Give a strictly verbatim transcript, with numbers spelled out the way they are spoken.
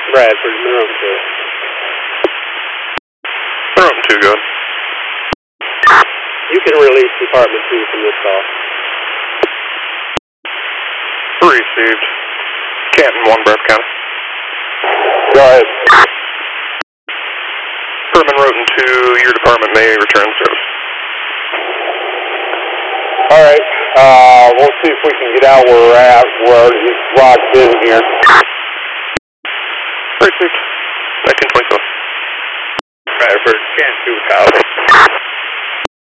Bradford, Monroe two. Monroe two, go ahead. You can release Department two from this call. Received. Canton one, Breath County. Go ahead. Herman Roten two, your department may return service. Alright, uh, we'll see if we can get out where we're at. We're already locked in here. Received. nineteen twenty-seven. Bradford, Canton two, Tower.